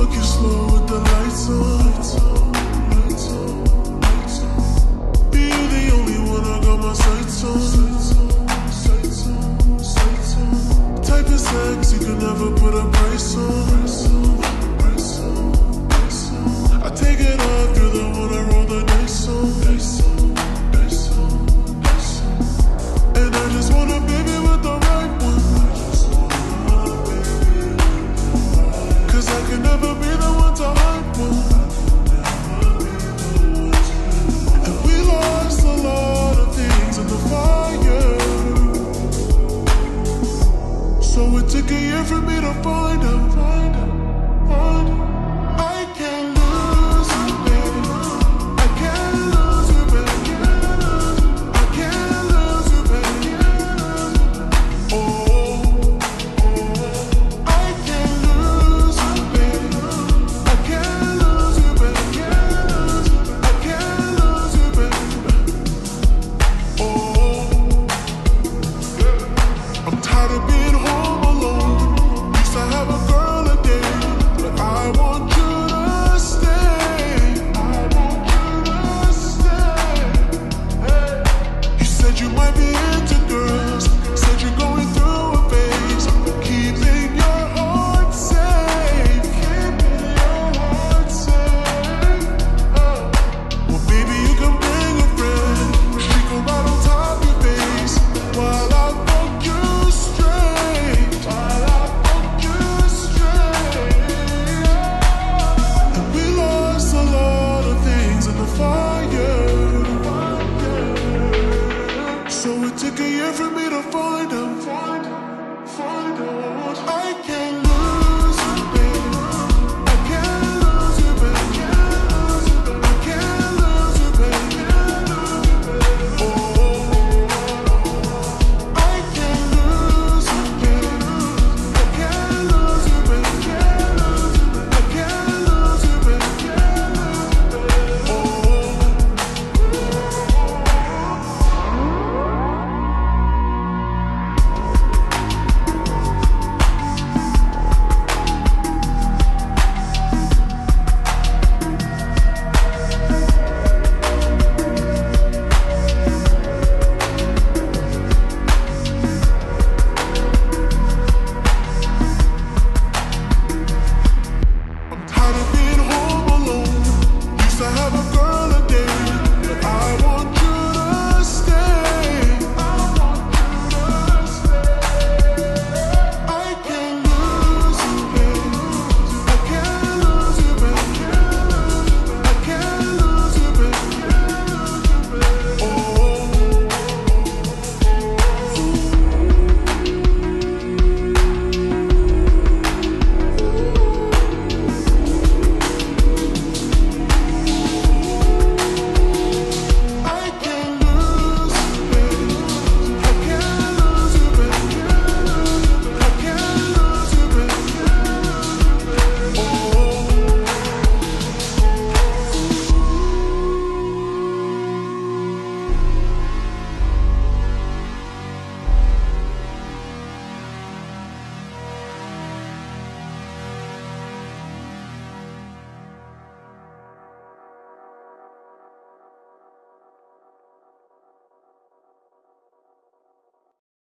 walking slow with the lights on. Be the only one I got my sights on. Type of sex you can never put a price on. I take it off, you're the one I roll the dice on. And I just want a baby with the right one. Cause I can never be the one to hype one. And we lost a lot of things in the fire. So it took a year for me to find out.